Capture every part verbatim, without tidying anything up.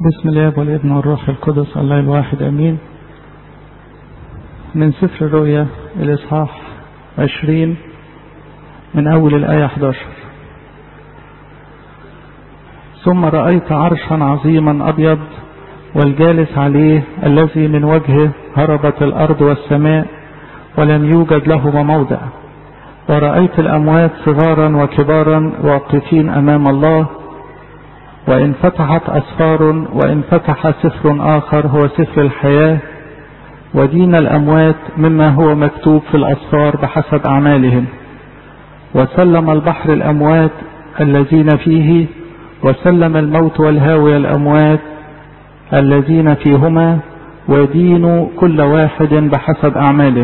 بسم الله والابن والروح القدس الله الواحد امين. من سفر الرؤيا الاصحاح عشرين من اول الايه احد عشر. ثم رأيت عرشا عظيما ابيض والجالس عليه الذي من وجهه هربت الارض والسماء ولم يوجد لهما موضع، ورأيت الاموات صغارا وكبارا واقفين امام الله، وإن فتحت أسفار وإن فتح سفر آخر هو سفر الحياة، ودين الأموات مما هو مكتوب في الأسفار بحسب أعمالهم. وسلم البحر الأموات الذين فيه، وسلم الموت والهاوية الأموات الذين فيهما، ودين كل واحد بحسب أعماله.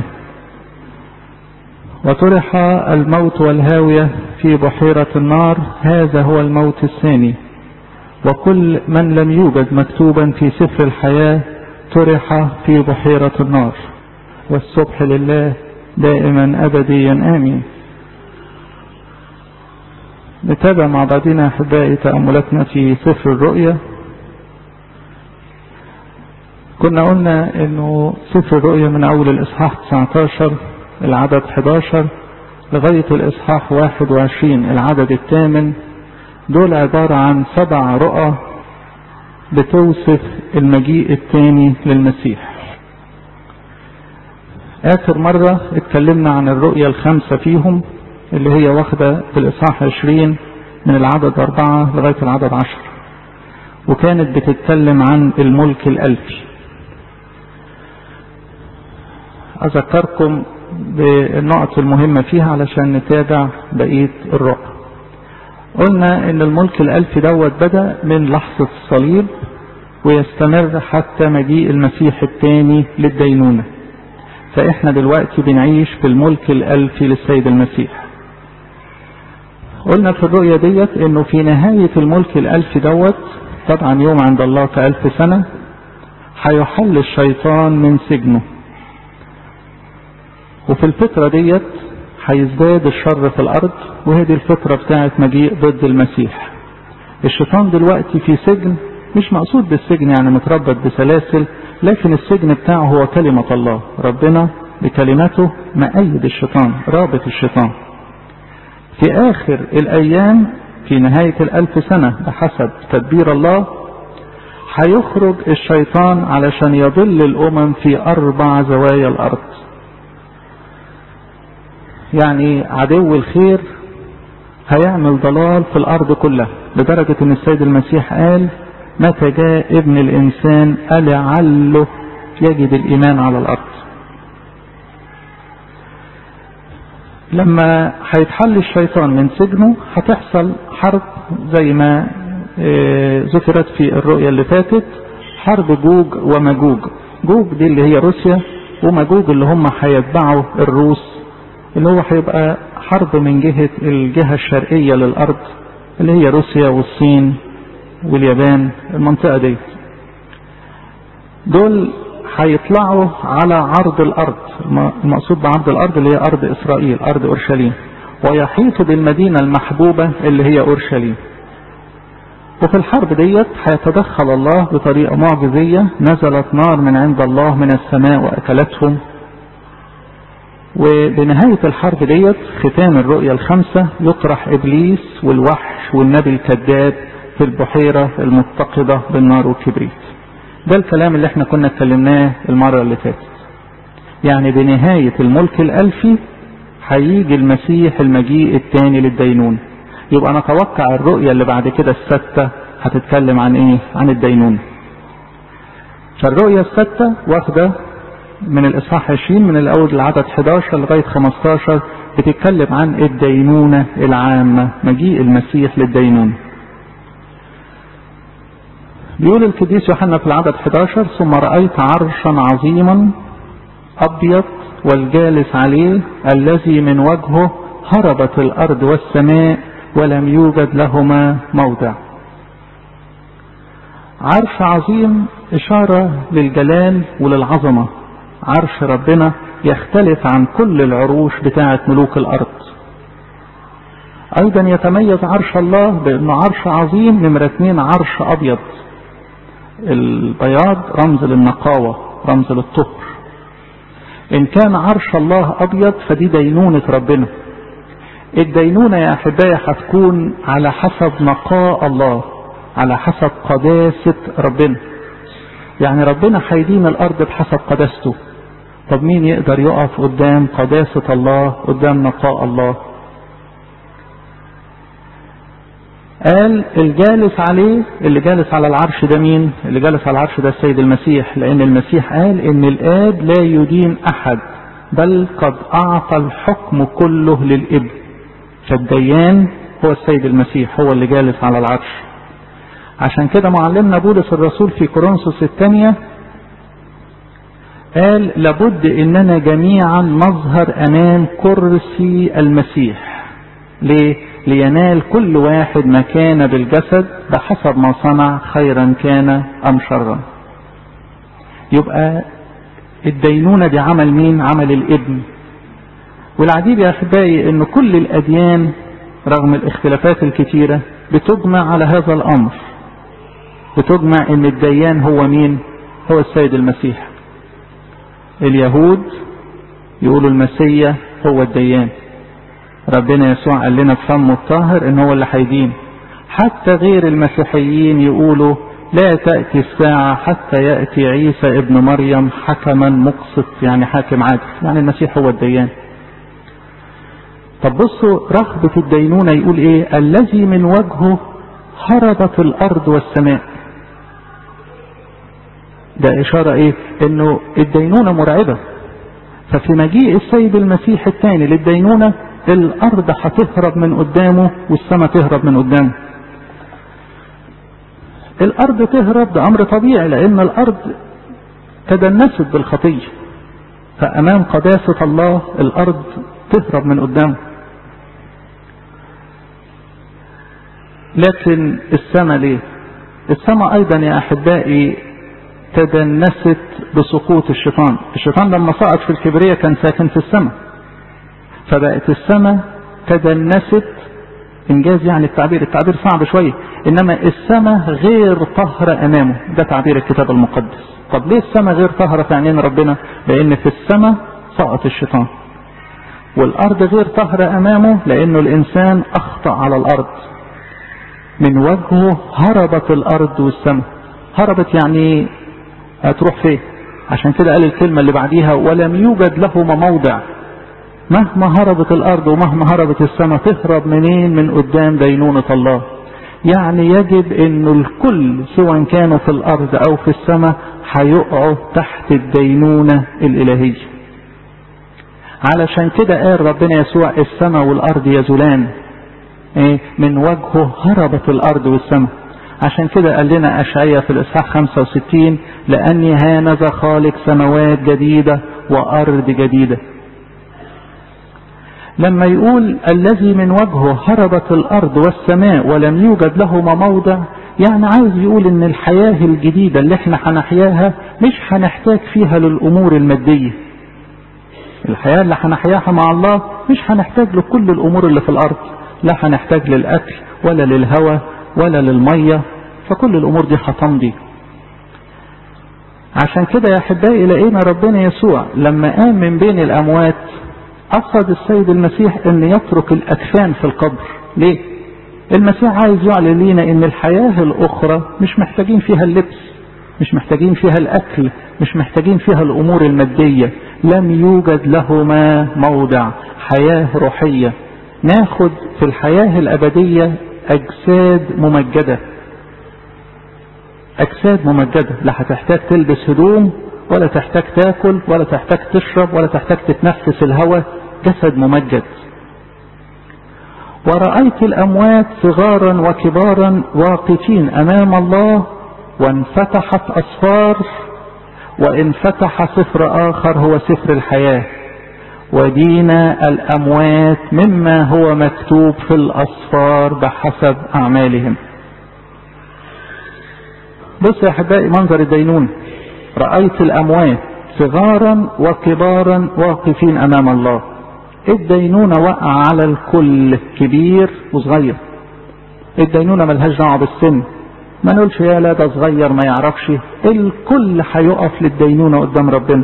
وطرح الموت والهاوية في بحيرة النار، هذا هو الموت الثاني. وكل من لم يوجد مكتوبا في سفر الحياة طرح في بحيرة النار. والسبح لله دائما أبديا آمين. نتابع مع بعضنا أحبائي تأملاتنا في سفر الرؤيا. كنا قلنا أنه سفر الرؤيا من أول الإصحاح تسعة عشر العدد أحد عشر لغاية الإصحاح واحد وعشرين العدد الثامن، دول عبارة عن سبع رؤى بتوصف المجيء الثاني للمسيح. آخر مرة اتكلمنا عن الرؤية الخمسة فيهم اللي هي واخدة في الإصحاح عشرين من العدد أربعة لغاية العدد عشر، وكانت بتتكلم عن الملك الألفي. أذكركم بالنقط المهمة فيها علشان نتابع بقية الرؤى. قلنا ان الملك الالفي دوت بدأ من لحظة الصليب ويستمر حتى مجيء المسيح الثاني للدينونة، فاحنا دلوقتي بنعيش في الملك الالفي للسيد المسيح. قلنا في الرؤية ديت انه في نهاية الملك الالفي دوت طبعا يوم عند الله كألف سنة هيحل الشيطان من سجنه، وفي الفترة ديت هيزداد الشر في الارض، وهي دي الفترة بتاعت مجيء ضد المسيح. الشيطان دلوقتي في سجن، مش مقصود بالسجن يعني متربط بسلاسل، لكن السجن بتاعه هو كلمة الله. ربنا بكلمته مأيد الشيطان، رابط الشيطان. في آخر الأيام في نهاية الألف سنة بحسب تدبير الله هيخرج الشيطان علشان يضل الأمم في أربع زوايا الأرض. يعني عدو الخير هيعمل ضلال في الأرض كلها، لدرجة ان السيد المسيح قال متى جاء ابن الإنسان ألعله يجد الإيمان على الأرض. لما هيتحل الشيطان من سجنه هتحصل حرب زي ما ذكرت في الرؤية اللي فاتت، حرب جوج ومجوج. جوج دي اللي هي روسيا، ومجوج اللي هم هيتبعوا الروس، اللي هو هيبقى حرب من جهة الجهة الشرقية للأرض اللي هي روسيا والصين واليابان. المنطقة دي دول هيطلعوا على عرض الأرض، المقصود بعرض الأرض اللي هي أرض إسرائيل، أرض أورشليم، ويحيطوا بالمدينة المحبوبة اللي هي أورشليم. وفي الحرب ديت هيتدخل الله بطريقة معجزية، نزلت نار من عند الله من السماء وأكلتهم. وبنهاية الحرب ديت ختام الرؤية الخمسة يطرح إبليس والوحش والنبي الكذاب في البحيرة المتقدة بالنار والكبريت. ده الكلام اللي احنا كنا اتكلمناه المرة اللي فاتت. يعني بنهاية الملك الألفي هيجي المسيح المجيء الثاني للدينون. يبقى نتوقع الرؤية اللي بعد كده الستة هتتكلم عن ايه؟ عن الدينون. فالرؤية الستة واخدة من الإصحاح عشرين من الأول العدد أحد عشر لغاية خمسة عشر بتتكلم عن الدينونة العامة، مجيء المسيح للدينونة. بيقول القديس يوحنا في العدد أحد عشر ثم رأيت عرشا عظيما أبيض والجالس عليه الذي من وجهه هربت الأرض والسماء ولم يوجد لهما موضع. عرش عظيم إشارة للجلال وللعظمة. عرش ربنا يختلف عن كل العروش بتاعة ملوك الأرض. أيضا يتميز عرش الله بأنه عرش عظيم، نمرة اتنين عرش أبيض. البياض رمز للنقاوة، رمز للطهر. إن كان عرش الله أبيض فدي دينونة ربنا. الدينونة يا أحبائي هتكون على حسب نقاء الله، على حسب قداسة ربنا. يعني ربنا هيدين الأرض بحسب قداسته. طب مين يقدر يقف قدام قداسة الله، قدام نقاء الله؟ قال الجالس عليه، اللي جالس على العرش ده مين؟ اللي جالس على العرش ده السيد المسيح، لأن المسيح قال إن الآب لا يدين أحد بل قد أعطى الحكم كله للابن. فالديان هو السيد المسيح، هو اللي جالس على العرش. عشان كده معلمنا بولس الرسول في كورنثوس الثانية قال لابد إننا جميعا نظهر أمام كرسي المسيح. ليه؟ لينال كل واحد ما كان بالجسد بحسب ما صنع، خيرا كان أم شرا. يبقى الدينونة دي عمل مين؟ عمل الابن. والعجيب يا أحبائي إن كل الأديان رغم الاختلافات الكثيرة بتجمع على هذا الأمر، بتجمع إن الديان هو مين؟ هو السيد المسيح. اليهود يقولوا المسيح هو الديان، ربنا يسوع قال لنا بفمه الطاهر إن هو اللي هيدين. حتى غير المسيحيين يقولوا لا تأتي الساعة حتى يأتي عيسى ابن مريم حكما مقسط، يعني حاكم عادل، يعني المسيح هو الديان. طب بصوا رغبة الدينونة يقول ايه؟ الذي من وجهه هربت الارض والسماء. ده اشارة ايه؟ انه الدينونة مرعبة. ففي مجيء السيد المسيح الثاني للدينونة الارض هتهرب من قدامه والسماء تهرب من قدامه. الارض تهرب ده امر طبيعي، لان الارض تدنست بالخطية، فامام قداسة الله الارض تهرب من قدامه. لكن السماء ليه؟ السماء ايضا يا احبائي تدنست بسقوط الشيطان. الشيطان لما صعد في الكبرية كان ساكن في السماء، فبقت السماء تدنست. انجاز يعني التعبير، التعبير صعب شوية، انما السماء غير طهرة امامه، ده تعبير الكتاب المقدس. طب ليه السماء غير طهرة في عينين ربنا؟ لان في السماء سقط الشيطان. والارض غير طهرة امامه لانه الانسان اخطأ على الارض. من وجهه هربت الارض والسماء. هربت يعني هتروح فين؟ عشان كده قال الكلمة اللي بعديها ولم يوجد لهما موضع. مهما هربت الارض ومهما هربت السماء تهرب منين؟ من قدام دينونة الله. يعني يجب انه الكل سواء كانوا في الارض او في السماء هيقعوا تحت الدينونة الالهية. علشان كده قال ربنا يسوع السماء والارض يزولان، ايه؟ من وجهه هربت الارض والسماء. عشان كده قال لنا اشعياء في الاصحاح خمسة وستين لاني هانذا خالق سماوات جديدة وارض جديدة. لما يقول الذي من وجهه هربت الارض والسماء ولم يوجد لهما موضع، يعني عايز يقول ان الحياة الجديدة اللي احنا هنحياها مش هنحتاج فيها للامور المادية. الحياة اللي هنحياها مع الله مش هنحتاج لكل الامور اللي في الارض، لا هنحتاج للاكل ولا للهواء ولا للمية، فكل الامور دي هتمضي. عشان كده يا احبائي لقينا ربنا يسوع لما قام من بين الاموات قصد السيد المسيح ان يترك الاكفان في القبر. ليه؟ المسيح عايز يعلن لينا ان الحياة الاخرى مش محتاجين فيها اللبس، مش محتاجين فيها الاكل، مش محتاجين فيها الامور المادية. لم يوجد لهما موضع. حياة روحية ناخد في الحياة الابدية اجساد ممجدة، اجساد ممجدة لا هتحتاج تلبس هدوم ولا تحتاج تاكل ولا تحتاج تشرب ولا تحتاج تتنفس الهواء، جسد ممجد. ورأيت الأموات صغارا وكبارا واقفين أمام الله وانفتحت أسفار، وانفتح سفر آخر هو سفر الحياة، ودينا الأموات مما هو مكتوب في الأسفار بحسب أعمالهم. بص يا أحبائي منظر الدينون. رأيت الأموات صغارا وكبارا واقفين أمام الله. الدينونة وقع على الكل، كبير وصغير. الدينونة ملهاش دعوة بالسن، ما نقولش يا لا ده صغير ما يعرفش، الكل هيقف للدينونة قدام ربنا.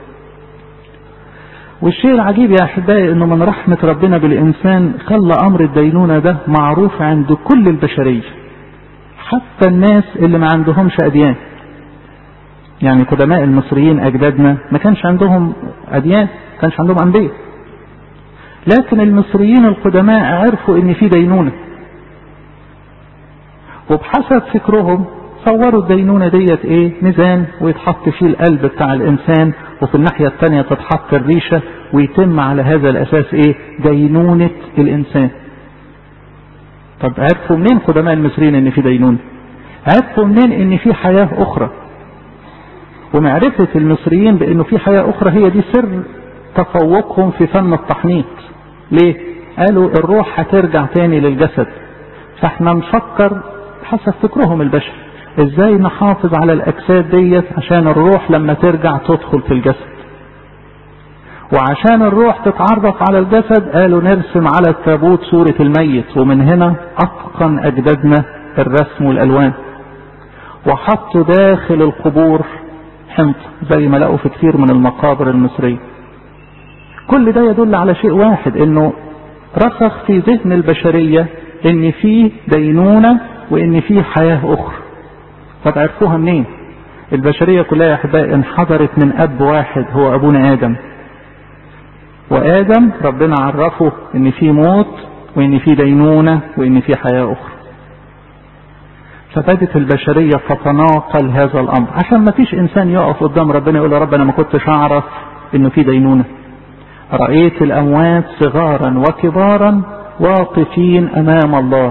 والشيء العجيب يا أحبائي إنه من رحمة ربنا بالإنسان خلى أمر الدينونة ده معروف عند كل البشرية، حتى الناس اللي ما عندهمش أديان. يعني قدماء المصريين أجدادنا ما كانش عندهم أديان، ما كانش عندهم أنبياء، لكن المصريين القدماء عرفوا إن في دينونة، وبحسب فكرهم صوروا الدينونة ديت إيه؟ ميزان ويتحط فيه القلب بتاع الإنسان، وفي الناحية التانية تتحط الريشة، ويتم على هذا الأساس إيه؟ دينونة الإنسان. طب عرفوا منين قدماء المصريين إن في دينونة؟ عرفوا منين إن في حياة أخرى؟ ومعرفة المصريين بأنه في حياة أخرى هي دي سر تفوقهم في فن التحنيط. ليه؟ قالوا الروح هترجع تاني للجسد، فاحنا نفكر حسب فكرهم البشر ازاي نحافظ على الأجساد ديت عشان الروح لما ترجع تدخل في الجسد. وعشان الروح تتعرف على الجسد قالوا نرسم على التابوت صورة الميت، ومن هنا أتقن أجدادنا الرسم والألوان، وحطوا داخل القبور حنط زي ما لقوا في كثير من المقابر المصرية. كل ده يدل على شيء واحد، انه رسخ في ذهن البشرية ان في دينونة وان في حياة اخرى. طب عرفوها منين؟ البشرية كلها يا احبائي انحدرت من اب واحد هو ابونا ادم، وادم ربنا عرفه ان في موت وان في دينونة وان في حياة اخرى. فبدت البشرية تتناقل هذا الامر عشان ما فيش انسان يقف قدام ربنا يقول يا رب انا ما كنتش اعرف انه في دينونة. رأيت الاموات صغارا وكبارا واقفين امام الله.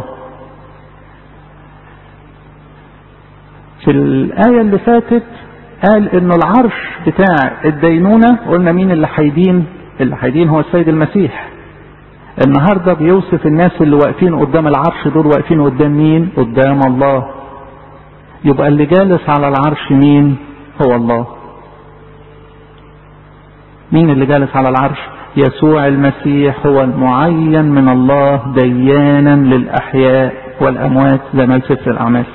في الآية اللي فاتت قال انه العرش بتاع الدينونة، قلنا مين اللي هيدين؟ اللي هيدين هو السيد المسيح. النهاردة بيوصف الناس اللي واقفين قدام العرش دول واقفين قدام مين؟ قدام الله. يبقى اللي جالس على العرش مين؟ هو الله. مين اللي جالس على العرش؟ يسوع المسيح هو المعين من الله ديانا للأحياء والأموات زي ما سفر الأعمال.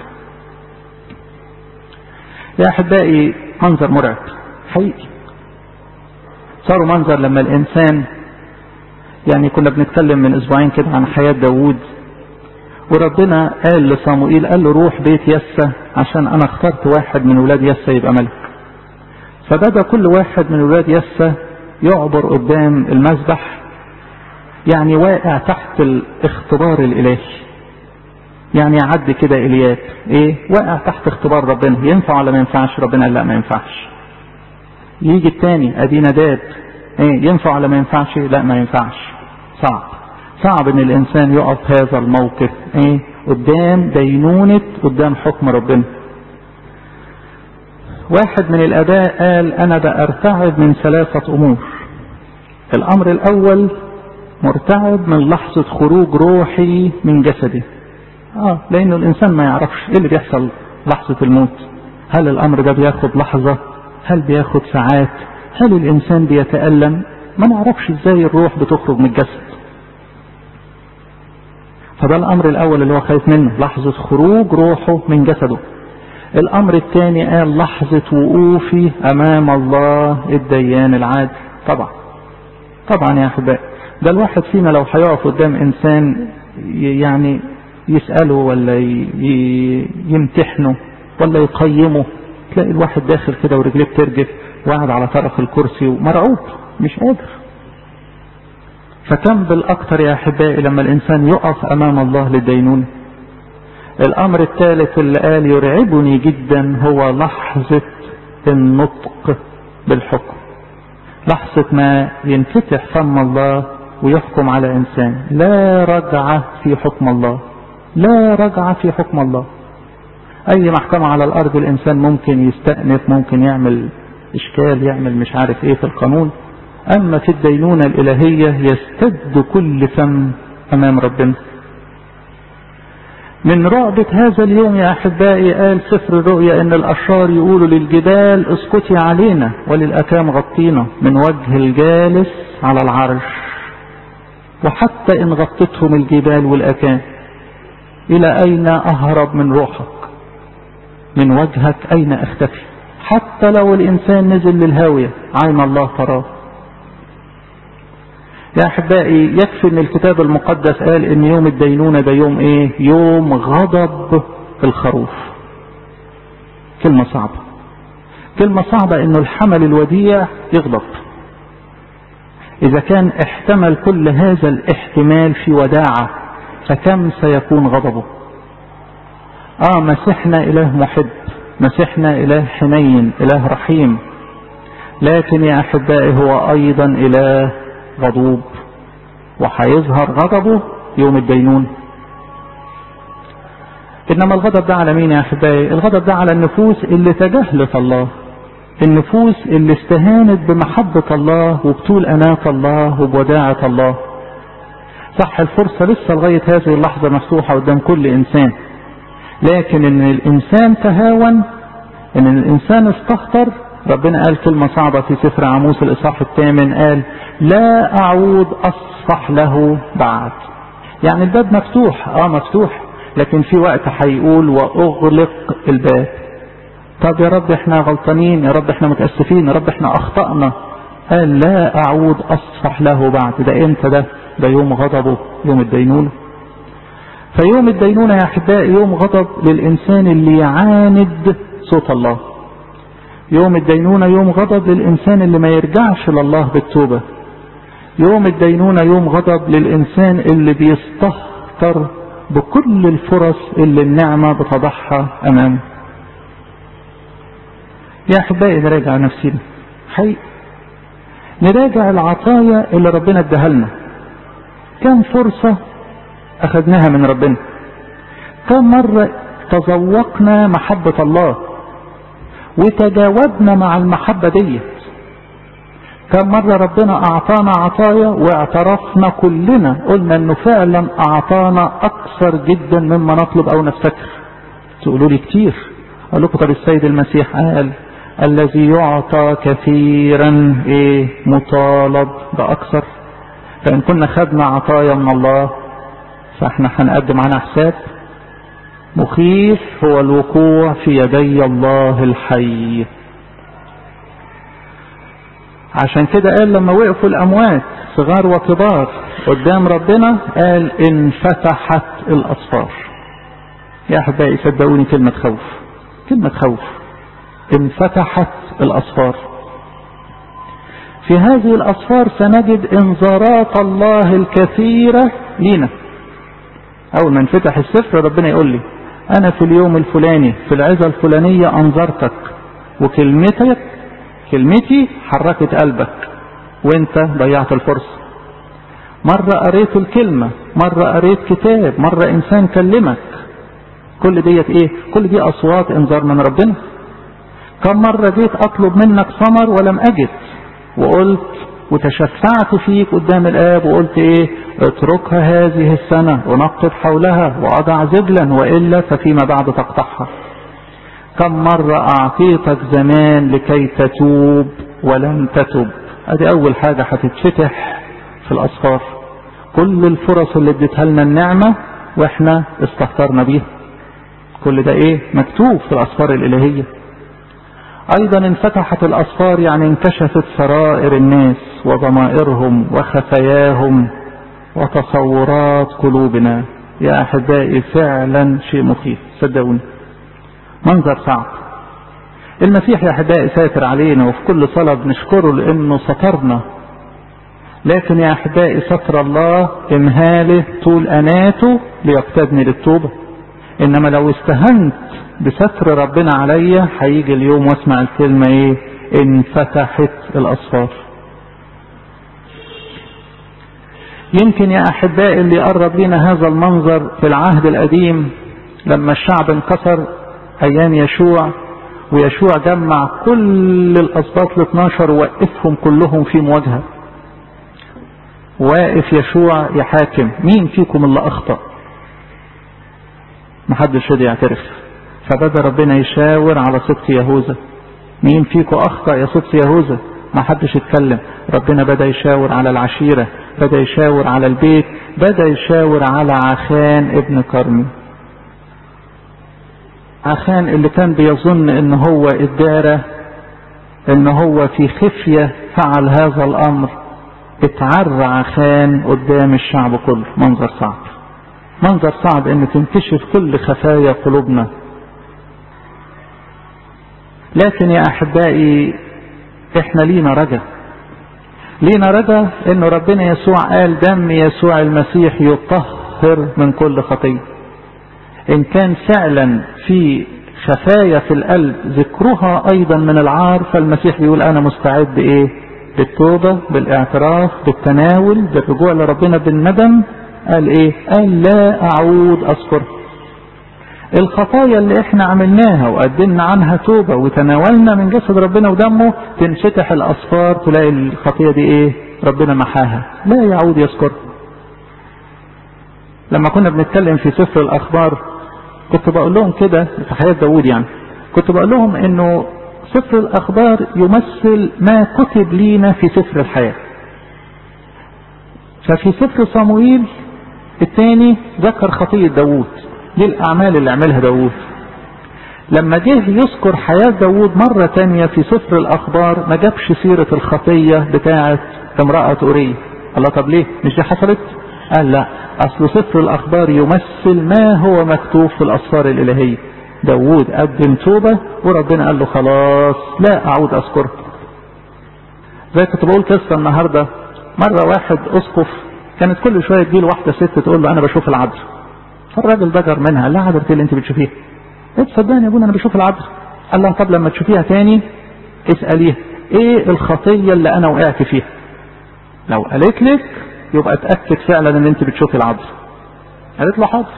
يا أحبائي منظر مرعب حقيقي. صاروا منظر لما الإنسان، يعني كنا بنتكلم من أسبوعين كده عن حياة داوود، وربنا قال لصموئيل قال له روح بيت يسى عشان أنا اخترت واحد من ولاد يسى يبقى ملك. فبدأ كل واحد من ولاد يسى يعبر قدام المذبح، يعني واقع تحت الاختبار الإلهي. يعني يعدي كده إليات ايه؟ واقع تحت اختبار ربنا، ينفع ولا ما ينفعش؟ ربنا قال لا ما ينفعش. يجي التاني ادي نداب، ايه ينفع ولا ما ينفعش؟ لا ما ينفعش. صعب صعب ان الانسان يقف هذا الموقف ايه؟ قدام دينونة، قدام حكم ربنا. واحد من الاباء قال انا بارتعب من ثلاثة امور. الامر الاول مرتعب من لحظة خروج روحي من جسدي. اه لانه الانسان ما يعرفش ايه اللي بيحصل لحظة الموت. هل الامر ده بياخد لحظة؟ هل بياخد ساعات؟ هل الانسان بيتألم؟ ما نعرفش ازاي الروح بتخرج من الجسد. فده الامر الاول اللي هو خايف منه، لحظة خروج روحه من جسده. الامر الثاني قال لحظة وقوفي امام الله الديان العادل. طبعا طبعا يا احبائي، ده الواحد فينا لو هيقف قدام انسان يعني يسأله ولا يمتحنه ولا يقيمه، تلاقي الواحد داخل كده ورجليه بترجف وقاعد على طرف الكرسي ومرعوب مش قادر. فكم بالاكثر يا احبائي لما الانسان يقف امام الله للدينونة. الامر الثالث اللي قال يرعبني جدا هو لحظة النطق بالحكم. لحظة ما ينفتح فم الله ويحكم على انسان، لا رجعة في حكم الله، لا رجعة في حكم الله. اي محكمة على الارض الانسان ممكن يستأنف، ممكن يعمل اشكال، يعمل مش عارف ايه في القانون، اما في الدينونة الالهية يستد كل فم امام ربنا. من رعبة هذا اليوم يا احبائي قال سفر الرؤيا ان الاشرار يقولوا للجبال اسكتي علينا وللاكام غطينا من وجه الجالس على العرش. وحتى ان غطتهم الجبال والاكام الى اين اهرب من روحك؟ من وجهك أين أختفي؟ حتى لو الإنسان نزل للهاوية عين الله تراه. يا أحبائي يكفي أن الكتاب المقدس قال أن يوم الدينونة ده يوم إيه؟ يوم غضب الخروف. كلمة صعبة، كلمة صعبة أنه الحمل الوديع يغضب. إذا كان احتمل كل هذا الاحتمال في وداعة فكم سيكون غضبه؟ آه مسيحنا إله محب، مسيحنا إله حنين، إله رحيم، لكن يا أحبائي هو أيضا إله غضوب، وحيظهر غضبه يوم الدينون. إنما الغضب ده على مين يا أحبائي؟ الغضب ده على النفوس اللي تجاهلت الله، النفوس اللي استهانت بمحبة الله وبطول أناة الله وبوداعة الله. صح الفرصة لسه لغاية هذه اللحظة مفتوحة قدام كل إنسان، لكن إن الإنسان تهاون، إن الإنسان استهتر، ربنا قال كلمة صعبة في سفر عموس الإصحاح الثامن، قال لا أعود أصفح له بعد. يعني الباب مفتوح، آه مفتوح، لكن في وقت هيقول وأغلق الباب. طب يا رب احنا غلطانين، يا رب احنا متأسفين، يا رب احنا أخطأنا. قال لا أعود أصفح له بعد. ده امتى ده؟ ده يوم غضبه، يوم الدينونة. فيوم الدينونة يا أحبائي يوم غضب للإنسان اللي يعاند صوت الله. يوم الدينونة يوم غضب للإنسان اللي ما يرجعش لله بالتوبة. يوم الدينونة يوم غضب للإنسان اللي بيستهتر بكل الفرص اللي النعمة بتضحى أمامه. يا أحبائي نراجع نفسنا حقيقي، نراجع العطايا اللي ربنا اداها لنا. كم فرصة أخذناها من ربنا؟ كم مرة تذوقنا محبة الله وتجاوبنا مع المحبة دي؟ كم مرة ربنا أعطانا عطايا واعترفنا كلنا قلنا أنه فعلا أعطانا أكثر جدا مما نطلب أو نفتكر؟ تقولوا لي كتير. أقول لكم طب السيد المسيح قال الذي يعطى كثيرا إيه مطالب بأكثر. فإن كنا خدنا عطايا من الله فإحنا هنقدم عنها حساب. مخيف هو الوقوع في يدي الله الحي. عشان كده قال لما وقفوا الأموات صغار وكبار قدام ربنا قال انفتحت الأسفار. يا أحبائي صدقوني كلمة خوف، كلمة خوف. انفتحت الأسفار. في هذه الأسفار سنجد انذارات الله الكثيرة لينا. أول ما انفتح السفر ربنا يقول لي أنا في اليوم الفلاني في العظة الفلانية أنذرتك، وكلمتك كلمتي حركت قلبك وانت ضيعت الفرصة. مرة قريت الكلمة، مرة قريت كتاب، مرة إنسان كلمك. كل ديت إيه؟ كل دي أصوات انذار من ربنا. كم مرة جيت أطلب منك ثمر ولم أجد، وقلت وتشفعت فيك قدام الآب وقلت إيه؟ اتركها هذه السنة ونقض حولها وأضع زبلا وإلا ففيما بعد تقطعها. كم مرة أعطيتك زمان لكي تتوب ولم تتوب. هذه أول حاجة هتتفتح في الأسفار. كل الفرص اللي اديتها لنا النعمة وإحنا استهترنا بيها. كل ده إيه؟ مكتوب في الأسفار الإلهية. أيضا انفتحت الأسفار يعني انكشفت سرائر الناس وضمائرهم وخفاياهم وتصورات قلوبنا. يا أحبائي فعلا شيء مخيف، صدقوني منظر صعب. المسيح يا أحبائي ساتر علينا وفي كل صلاة بنشكره لأنه سترنا، لكن يا أحبائي ستر الله إمهاله طول أناته ليقتدني للتوبة. إنما لو استهنت بستر ربنا عليا هيجي اليوم واسمع الكلمة إيه؟ انفتحت الأسفار. يمكن يا أحبائي اللي يقرب لنا هذا المنظر في العهد القديم لما الشعب انكسر أيام يشوع، ويشوع جمع كل الأسباط الاثناشر ووقفهم كلهم في مواجهة. واقف يشوع يحاكم مين فيكم اللي أخطأ؟ محدش يقدر يعترف. فبدأ ربنا يشاور على صدق يهوذا. مين فيكم أخطأ يا صدق يهوذا؟ محدش يتكلم. ربنا بدأ يشاور على العشيرة، بدأ يشاور على البيت، بدأ يشاور على عخان ابن كرمي. عخان اللي كان بيظن ان هو ادارة، ان هو في خفية فعل هذا الامر، اتعرى عخان قدام الشعب كله. منظر صعب، منظر صعب ان تنكشف كل خفايا قلوبنا. لكن يا احبائي احنا لينا رجا، لينا رجا انه ربنا يسوع قال دم يسوع المسيح يطهر من كل خطية. ان كان فعلا في خفايا في القلب ذكرها ايضا من العار، فالمسيح بيقول انا مستعد ايه؟ بالتوبة، بالاعتراف، بالتناول، بالرجوع لربنا بالندم. قال ايه؟ قال لا اعود اذكر. الخطايا اللي احنا عملناها وقدمنا عنها توبة وتناولنا من جسد ربنا ودمه، تنفتح الاسفار تلاقي الخطية دي ايه؟ ربنا محاها، لا يعود يذكر. لما كنا بنتكلم في سفر الاخبار كنت بقول لهم كده في حياة داود، يعني كنت بقول لهم انه سفر الاخبار يمثل ما كتب لينا في سفر الحياة. ففي سفر صموئيل الثاني ذكر خطية داود، دي الاعمال اللي عملها داود. لما جه يذكر حياة داود مرة تانية في سفر الاخبار ما جابش سيرة الخطية بتاعة امرأة أورية. الله طب ليه؟ مش دي حصلت؟ قال لا، اصل سفر الاخبار يمثل ما هو مكتوب في الاسفار الالهية. داود قدم توبة وربنا قال له خلاص لا اعود اذكره. زي كنت بقول قصة النهاردة، مرة واحد اسقف كانت كل شوية تجيله واحدة ست تقول له انا بشوف العذر. فالراجل ضجر منها، لا عذر اللي انت بتشوفيها؟ ايه تصدقني يا ابونا انا بشوف العذر. قال لها طب لما تشوفيها تاني اسأليها ايه الخطية اللي انا وقعت فيها، لو قالت لك يبقى اتأكد فعلا ان انت بتشوفي العذر. قالت له حاضر.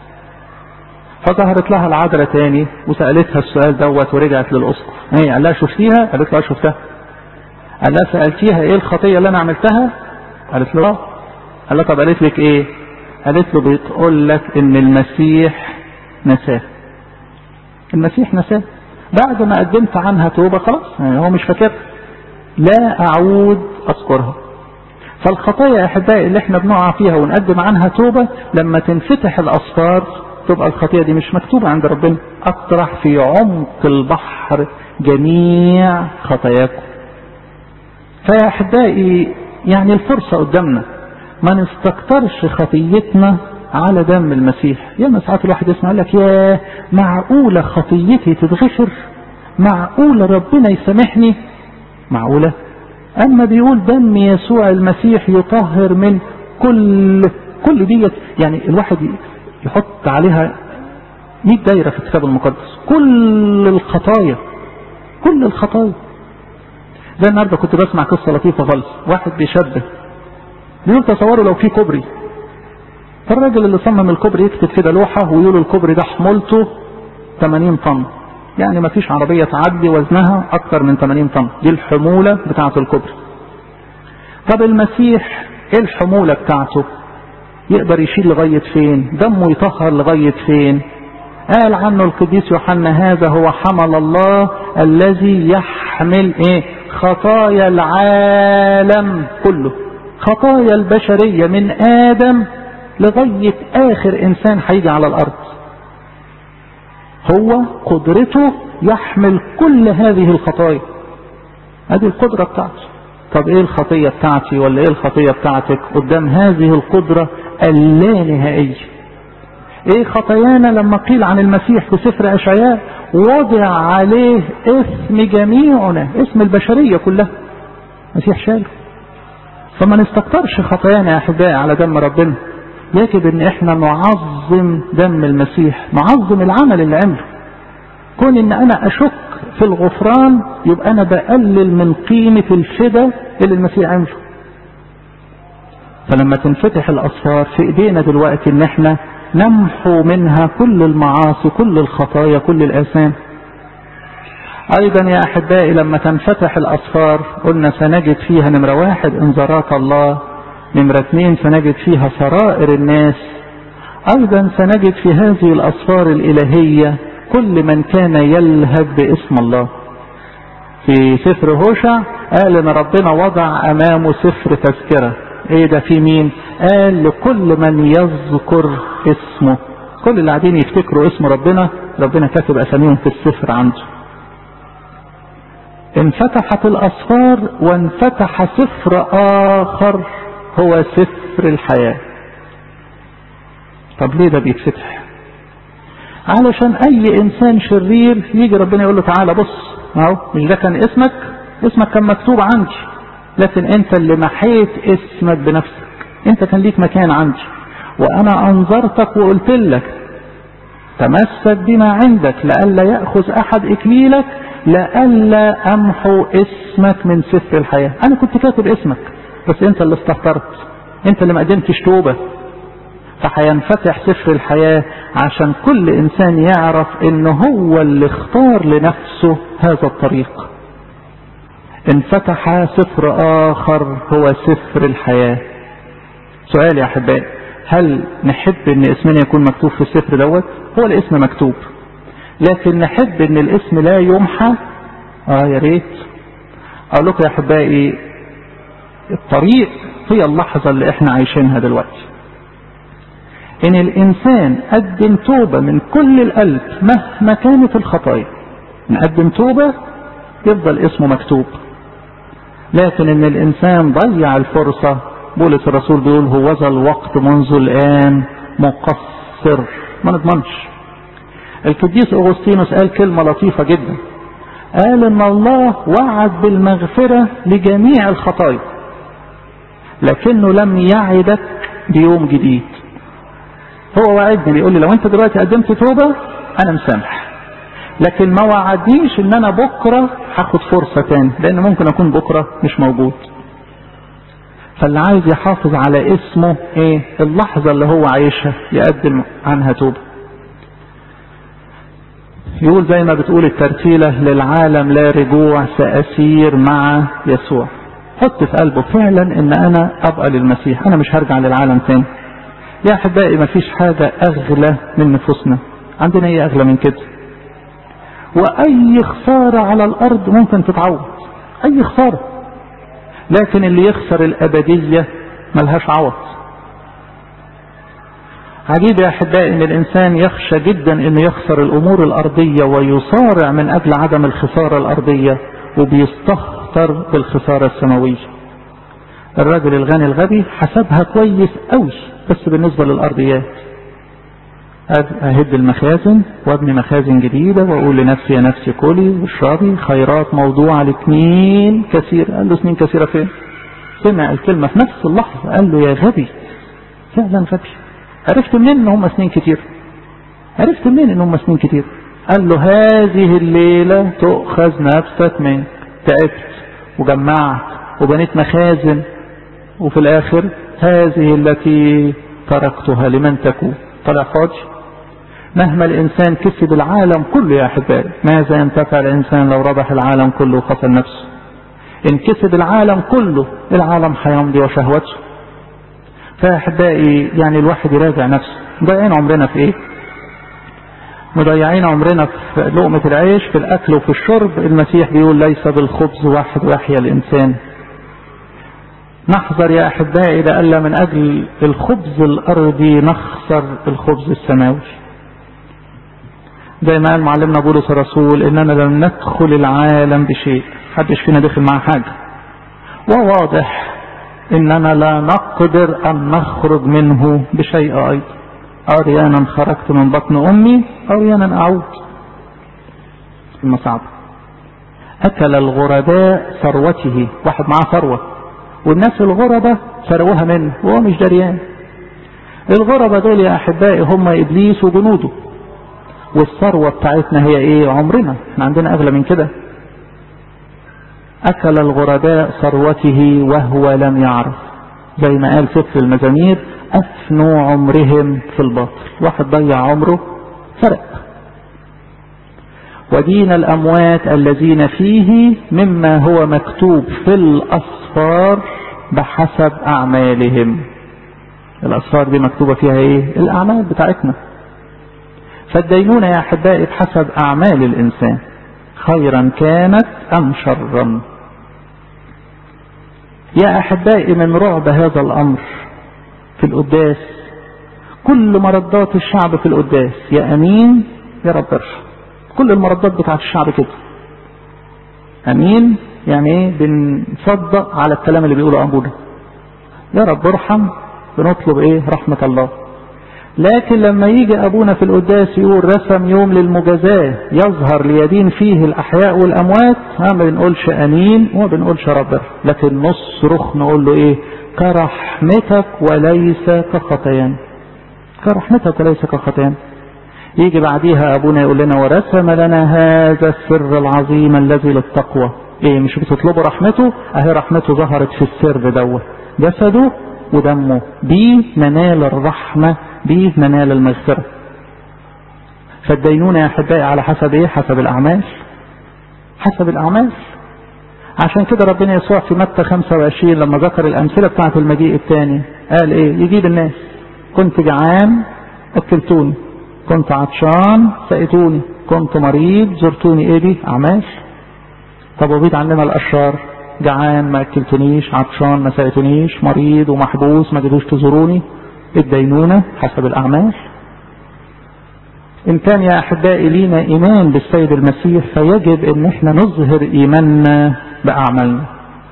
فظهرت لها العذرة تاني وسألتها السؤال دوت ورجعت للأسقف. ايه؟ قال لها شفتيها؟ قالت له اه شفتها. قال لها سألتيها ايه الخطية اللي انا عملتها؟ قالت له اه. قال لها طب قالت لك ايه؟ قالت له بتقول لك ان المسيح نساه. المسيح نساه بعد ما قدمت عنها توبة خلاص، يعني هو مش فاكر. لا اعود اذكرها. فالخطايا يا احبائي اللي احنا بنقع فيها ونقدم عنها توبة، لما تنفتح الاسفار تبقى الخطية دي مش مكتوبة عند ربنا. اطرح في عمق البحر جميع خطاياكم. فيا احبائي يعني الفرصة قدامنا ما نستكترش خطيتنا على دم المسيح. ياما ساعات الواحد يسمع لك يا معقولة خطيتي تتغفر؟ معقولة ربنا يسامحني؟ معقولة؟ اما بيقول دم يسوع المسيح يطهر من كل كل ديت، يعني الواحد يحط عليها مية دايرة في الكتاب المقدس. كل الخطايا، كل الخطايا. زي النهارده كنت بسمع قصة لطيفة خالص، واحد بيشبه بيقول تصوروا لو في كوبري، فالراجل اللي صمم الكوبري يكتب كده لوحة ويقول الكوبري ده حمولته ثمانين طن، يعني ما فيش عربية تعدي وزنها اكتر من ثمانين طن، دي الحمولة بتاعة الكوبري. طب المسيح ايه الحمولة بتاعته؟ يقدر يشيل لغاية فين؟ دمه يطهر لغاية فين؟ قال عنه القديس يوحنا هذا هو حمل الله الذي يحمل ايه؟ خطايا العالم كله، خطايا البشرية من آدم لغاية آخر إنسان هيجي على الأرض. هو قدرته يحمل كل هذه الخطايا، هذه القدرة بتاعته. طب ايه الخطية بتاعتي ولا ايه الخطية بتاعتك قدام هذه القدرة اللانهائية؟ ايه خطايانا لما قيل عن المسيح في سفر اشعياء وضع عليه اسم جميعنا، اسم البشرية كلها، المسيح شاله. فما نستكترش خطايانا يا احبائي على دم ربنا. يجب ان احنا نعظم دم المسيح، نعظم العمل اللي عمله. كون ان انا اشك في الغفران يبقى انا بقلل من قيمة الفداء اللي المسيح عمله. فلما تنفتح الاسفار في ايدينا دلوقتي ان احنا نمحو منها كل المعاصي، كل الخطايا، كل الاثام. ايضا يا احبائي لما تنفتح الاسفار قلنا سنجد فيها نمرة واحد انذارات الله، نمرة اثنين سنجد فيها سرائر الناس. ايضا سنجد في هذه الاسفار الالهية كل من كان يلهب باسم الله. في سفر هوشع قال ان ربنا وضع امامه سفر تذكرة. ايه ده؟ في مين؟ قال لكل من يذكر اسمه. كل اللي قاعدين يفتكروا اسم ربنا ربنا كاتب أساميهم في السفر عنده. انفتحت الأسفار وانفتح سفر آخر هو سفر الحياة. طب ليه ده بيتفتح؟ علشان أي إنسان شرير يجي ربنا يقول له تعالى بص، اهو مش ده كان اسمك؟ اسمك كان مكتوب عندي، لكن أنت اللي محيت اسمك بنفسك. أنت كان ليك مكان عندي، وأنا أنظرتك وقلت لك تمسك بما عندك لئلا يأخذ أحد إكليلك، لئلا أمحو اسمك من سفر الحياة. أنا كنت كاتب اسمك، بس أنت اللي استهترت، أنت اللي ما قدمتش توبة. فهينفتح سفر الحياة عشان كل إنسان يعرف إنه هو اللي اختار لنفسه هذا الطريق. انفتح سفر آخر هو سفر الحياة. سؤال يا أحبائي، هل نحب إن اسمنا يكون مكتوب في السفر دوت؟ هو الاسم مكتوب، لكن نحب إن الاسم لا يمحى؟ آه يا ريت. أقول لكم يا أحبائي، الطريق هي اللحظة اللي احنا عايشينها دلوقتي. إن الإنسان قدم توبة من كل القلب مهما كانت الخطايا، نقدم توبة يفضل اسمه مكتوب. لكن إن الإنسان ضيع الفرصة، بولس الرسول بيقول هوذا الوقت منذ الآن مقصر، ما نضمنش. القديس أغسطينوس قال كلمة لطيفة جدا، قال إن الله وعد بالمغفرة لجميع الخطايا، لكنه لم يعدك بيوم جديد. هو وعدني، بيقول لي لو انت دلوقتي قدمت توبة انا مسامح، لكن ما وعدنيش ان انا بكرة هاخد فرصة تاني، لان ممكن اكون بكرة مش موجود. فاللي عايز يحافظ على اسمه ايه؟ اللحظة اللي هو عايشها يقدم عنها توبة. يقول زي ما بتقول الترتيلة، للعالم لا رجوع سأسير مع يسوع. حط في قلبه فعلا ان انا ابقى للمسيح، انا مش هرجع للعالم تاني. يا أحبائي ما فيش حاجة أغلى من نفوسنا، عندنا ايه أغلى من كده؟ وأي خسارة على الأرض ممكن تتعوض، أي خسارة، لكن اللي يخسر الأبدية ملهاش عوض. عجيب يا أحبائي إن الإنسان يخشى جدا إنه يخسر الأمور الأرضية ويصارع من أجل عدم الخسارة الأرضية، وبيستهتر بالخسارة السماوية. الراجل الغني الغبي حسبها كويس قوي، بس بالنسبة للأرضيات أهد المخازن وابني مخازن جديدة وأقول لنفسي يا نفسي كلي واشربي، خيرات موضوعة لسنين كثيرة. قال له سنين كثيرة فين؟ سمع الكلمة في نفس اللحظة، قال له يا غبي، فعلا غبي. عرفت منين ان هم سنين كتير؟ عرفت منين ان هم سنين كتير؟ قال له هذه الليلة تؤخذ نفسك منك، تعبت وجمعت وبنيت مخازن، وفي الآخر هذه التي تركتها لمن تكون؟ طلع فاضي. مهما الإنسان كسب العالم كله يا أحبائي، ماذا ينتفع الإنسان لو ربح العالم كله وخسر نفسه؟ إن كسب العالم كله العالم هيمضي وشهوته. فيا أحبائي يعني الواحد يراجع نفسه، مضيعين عمرنا في إيه؟ مضيعين عمرنا في لقمة العيش، في الأكل وفي الشرب. المسيح بيقول ليس بالخبز واحد يحيى الإنسان. نحذر يا أحبائي لألا من أجل الخبز الأرضي نخسر الخبز السماوي. زي ما قال معلمنا بولس الرسول إننا لم ندخل العالم بشيء، محدش فينا دخل معه حاجة، وواضح إننا لا نقدر أن نخرج منه بشيء أيضا. أريانا خرجت من بطن أمي أريانا أعود. المصعب أكل الغرباء ثروته، واحد معاه ثروة والناس الغرباء سرقوها منه وهو مش دريان. الغرباء دول يا أحبائي هم إبليس وجنوده، والثروة بتاعتنا هي إيه؟ عمرنا. احنا عندنا أغلى من كده. أكل الغرباء ثروته وهو لم يعرف، زي ما قال سفر المزامير أفنوا عمرهم في الباطل. واحد ضيع عمره سرق. ودين الأموات الذين فيه مما هو مكتوب في الأسفار بحسب أعمالهم. الأسفار دي مكتوبة فيها إيه؟ الأعمال بتاعتنا. فالدينونة يا أحبائي بحسب أعمال الإنسان، خيرا كانت أم شرا. يا أحبائي من رعب هذا الأمر في القداس كل مردات الشعب في القداس، يا أمين يا رب ارحم. كل المردات بتاعت الشعب كده. امين يعني ايه؟ بنصدق على الكلام اللي بيقوله ابونا. يا رب ارحم، بنطلب ايه؟ رحمة الله. لكن لما يجي ابونا في القداس يقول رسم يوم للمجازاة يظهر ليدين فيه الاحياء والاموات، ما بنقولش امين وما بنقولش رب ارحم، لكن نصرخ نقول له ايه؟ كرحمتك وليس كخطيان. كرحمتك وليس كخطيان. يجي بعديها ابونا يقول لنا ورسم لنا هذا السر العظيم الذي للتقوى. ايه مش بتطلبوا رحمته؟ اهي رحمته ظهرت في السر دوت، جسده ودمه، بيه ننال الرحمة، بيه ننال المغفرة. فالدينونة يا احبائي على حسب ايه؟ حسب الاعمال. حسب الاعمال. عشان كده ربنا يسوع في متى خمسة وعشرين لما ذكر الامثلة بتاعت المجيء الثاني قال ايه؟ يجيب الناس كنت جعان اكلتوني، كنت عطشان سقيتوني، كنت مريض زرتوني. ايه دي؟ اعمال. طب وبيد عننا الاشرار، جعان ما اكلتونيش، عطشان ما سقيتونيش، مريض ومحبوس ما جيتوش تزوروني. الدينونة حسب الاعمال. ان كان يا احبائي لينا ايمان بالسيد المسيح فيجب ان احنا نظهر ايماننا باعمالنا.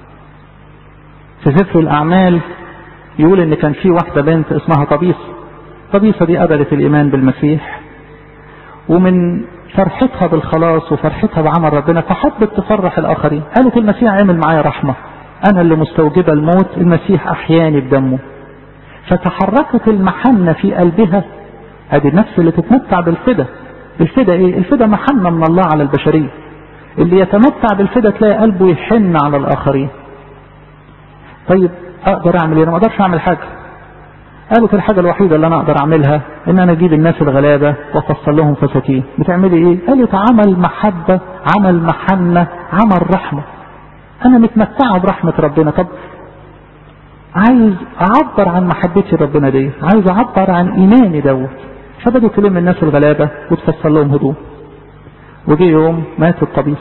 في سفر الاعمال يقول ان كان في واحدة بنت اسمها طبيصة. طبيصة دي قبلت الايمان بالمسيح، ومن فرحتها بالخلاص وفرحتها بعمل ربنا فحبت تفرح الاخرين. قالت المسيح عمل معايا رحمة، انا اللي مستوجبة الموت المسيح احياني بدمه. فتحركت المحنة في قلبها. هذه النفس اللي تتمتع بالفدا. الفدا ايه؟ الفدا محنة من الله على البشرية. اللي يتمتع بالفدا تلاقي قلبه يحن على الاخرين. طيب اقدر اعمل ايه؟ انا ما اقدرش اعمل حاجة. قالت الحاجة الوحيدة اللي انا اقدر اعملها ان انا اجيب الناس الغلابة وافصل لهم فساتين. بتعملي ايه؟ قالت عمل محبة، عمل محنة، عمل رحمة. انا متمتعة برحمة ربنا. طب عايز اعبر عن محبتي ربنا دي، عايز اعبر عن ايماني دوت. فبدأت تلم الناس الغلابة وتفصل لهم هدوم. وجي يوم مات الطبيس،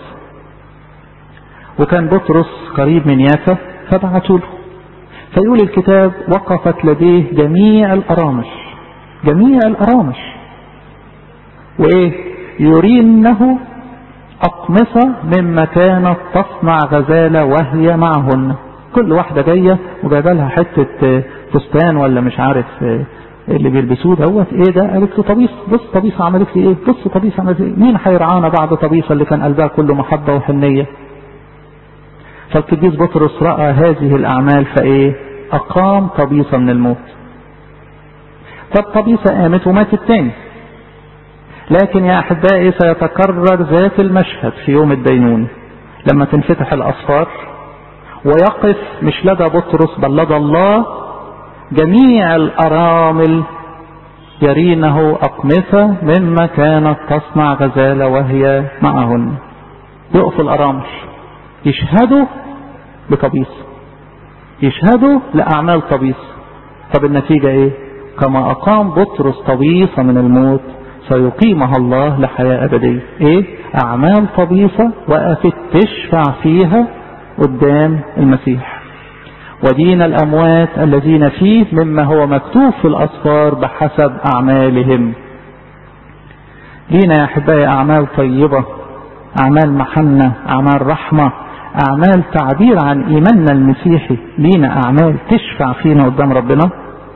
وكان بطرس قريب من يافا فبعتوا له. فيقول الكتاب وقفت لديه جميع الأرامش، جميع الأرامش، وإيه؟ يرينه أقمصة مما كانت تصنع غزالة وهي معهن. كل واحدة جاية وجايبه لها حتة فستان ولا مش عارف اللي بيلبسوه دوت ايه ده. قالت له طبيس، بص طبيسة عملت لي ايه، بص طبيسة عملت لي ايه. مين حيرعانا بعد طبيسة اللي كان قلبها كله محبة وحنية؟ فالقديس بطرس رأى هذه الأعمال فإيه؟ أقام طبيسة من الموت. فالطبيسة قامت وماتت تاني. لكن يا أحبائي سيتكرر ذات المشهد في يوم الدينون لما تنفتح الأسفار ويقف مش لدى بطرس بل لدى الله جميع الأرامل يرينه أقمصة مما كانت تصنع غزالة وهي معهن. يقف الأرامل يشهدوا بطبيس، يشهدوا لأعمال طبيس. طب النتيجة ايه؟ كما أقام بطرس طبيسة من الموت سيقيمها الله لحياة أبدية. ايه؟ أعمال طبيسة وقفت تشفع فيها قدام المسيح. ودين الأموات الذين فيه مما هو مكتوب في الأسفار بحسب أعمالهم. لينا يا أحبائي أعمال طيبة، أعمال محنة، أعمال رحمة، أعمال تعبير عن إيماننا المسيحي. لينا أعمال تشفع فينا قدام ربنا.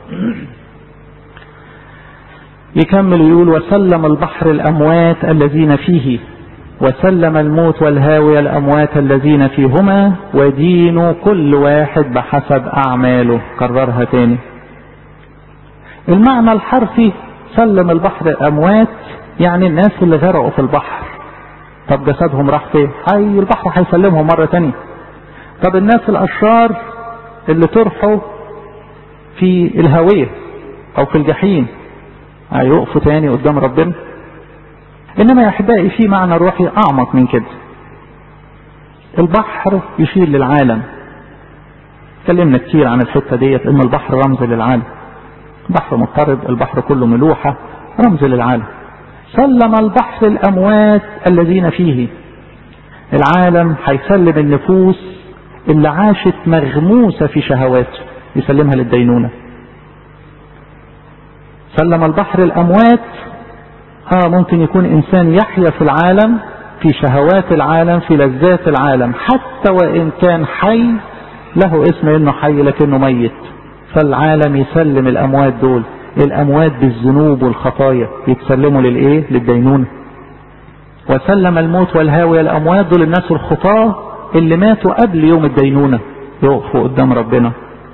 يكمل يقول وسلم البحر الأموات الذين فيه، وسلم الموت والهاوية الأموات الذين فيهما، ودينوا كل واحد بحسب أعماله. كررها تاني. المعنى الحرفي سلم البحر الأموات يعني الناس اللي غرقوا في البحر. طب جسدهم راح فين؟ هاي البحر هيسلمهم مرة تانية. طب الناس الأشرار اللي طرحوا في الهاوية أو في الجحيم هيوقفوا تاني قدام ربنا. إنما يا أحبائي في معنى روحي أعمق من كده. البحر يشير للعالم. اتكلمنا كتير عن الحتة ديت إن البحر رمز للعالم. بحر مضطرب، البحر كله ملوحة، رمز للعالم. سلم البحر الأموات الذين فيه. العالم هيسلم النفوس اللي عاشت مغموسة في شهواته، يسلمها للدينونة. سلم البحر الأموات اه ممكن يكون انسان يحيا في العالم، في شهوات العالم، في لذات العالم، حتى وان كان حي له اسم انه حي لكنه ميت. فالعالم يسلم الاموات دول، الاموات بالذنوب والخطايا يتسلموا للايه؟ للدينونة. وسلم الموت والهاوية الاموات دول الناس الخطاة اللي ماتوا قبل يوم الدينونة يقفوا قدام ربنا.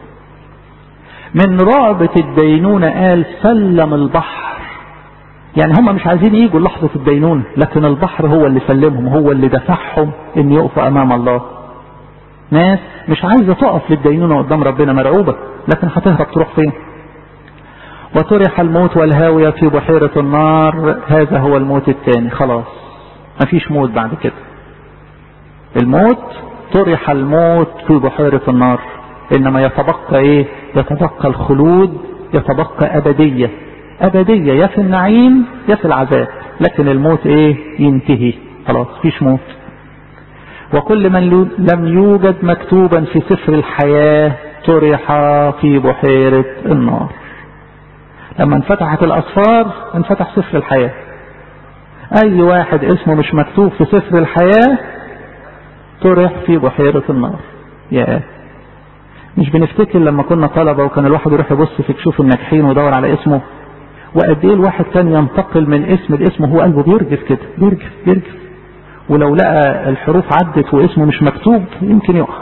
من رعبة الدينونة قال سلم البحر، يعني هم مش عايزين يجوا لحظة الدينونة، لكن البحر هو اللي سلمهم، هو اللي دفعهم ان يقفوا امام الله. ناس مش عايزة تقف للدينونة قدام ربنا، مرعوبة، لكن هتهرب تروح فين؟ وطرح الموت والهاوية في بحيرة النار، هذا هو الموت الثاني. خلاص مفيش موت بعد كده. الموت طرح الموت في بحيرة النار، انما يتبقى ايه؟ يتبقى الخلود، يتبقى ابدية. ابدية يا في النعيم يا في العذاب، لكن الموت ايه؟ ينتهي خلاص مفيش موت. وكل من لم يوجد مكتوبا في سفر الحياة طرح في بحيرة النار. لما انفتحت الأسفار انفتح سفر الحياة، أي واحد اسمه مش مكتوب في سفر الحياة طرح في بحيرة النار. يا مش بنفتكر لما كنا طلبة وكان الواحد يروح يبص في كشوف الناجحين ويدور على اسمه، وقد ايه الواحد كان ينتقل من اسم لاسم وهو قلبه بيرجف كده، بيرجف بيرجف، ولو لقى الحروف عدت واسمه مش مكتوب يمكن يقع.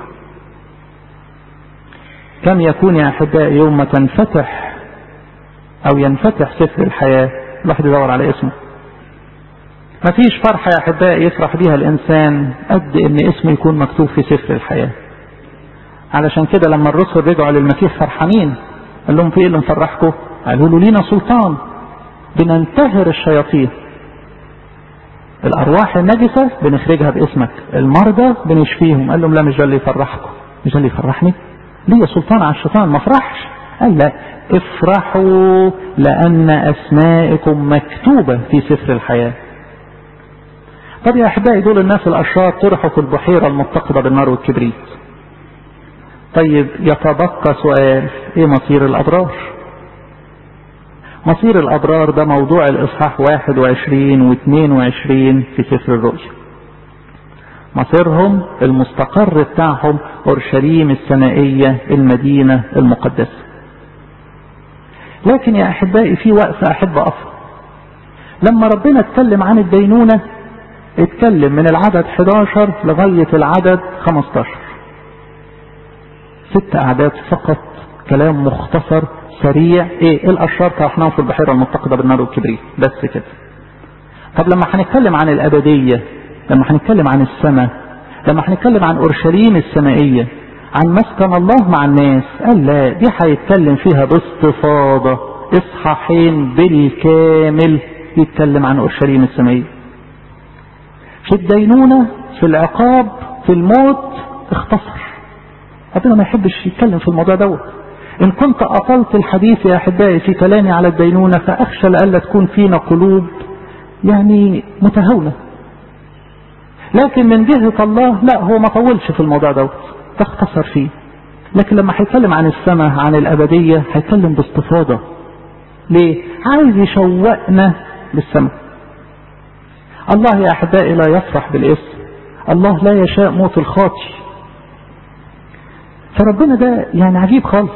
كم يكون يا أحبائي يوم ما تنفتح أو ينفتح سفر الحياة الواحد يدور على اسمه. مفيش فرحة يا أحبائي يفرح بيها الإنسان قد إن اسمه يكون مكتوب في سفر الحياة. علشان كده لما الرسل رجعوا للمسيح فرحانين قال لهم في إيه اللي مفرحكم؟ قالوا له لينا سلطان بننتهر الشياطين، الأرواح النجسة بنخرجها باسمك، المرضى بنشفيهم. قال لهم لا مش ده اللي يفرحكم، مش ده اللي يفرحني، ليه سلطان على الشيطان ما افرحش. قال لا افرحوا لأن أسماءكم مكتوبة في سفر الحياة. طب يا أحبائي دول الناس الأشرار طرحوا في البحيرة المتقدة بالنار والكبريت. طيب يتبقى سؤال، ايه مصير الأبرار؟ مصير الأبرار ده موضوع الإصحاح واحد وعشرين واثنين وعشرين في سفر الرؤيا. مصيرهم المستقر بتاعهم أورشليم السمائية المدينة المقدسة. لكن يا أحبائي في وقفة أحب أقف. لما ربنا اتكلم عن الدينونة اتكلم من العدد احد عشر لغاية العدد خمسة عشر، ست أعداد فقط، كلام مختصر سريع. ايه الأشرار طرحناهم في البحيرة المتقدة بالنار والكبريت بس كده. طب لما هنتكلم عن الأبدية، لما هنتكلم عن السماء، لما هنتكلم عن أورشليم السمائية، عن مسكن الله مع الناس، قال لا دي هيتكلم فيها باستفاضة، اصحاحين بالكامل يتكلم عن أورشليم السمائية. في الدينونة، في العقاب، في الموت اختصر. ربنا ما يحبش يتكلم في الموضوع دوت. إن كنت أطلت الحديث يا أحبائي في كلامي على الدينونة فأخشى لألا تكون فينا قلوب يعني متهاونة. لكن من جهة الله لا، هو ما طولش في الموضوع دوت، تختصر فيه. لكن لما هيتكلم عن السماء عن الأبدية هيتكلم باستفاضة. ليه؟ عايز يشوقنا للسماء. الله يا أحبائي لا يفرح بالاسم، الله لا يشاء موت الخاطي. فربنا ده يعني عجيب خالص.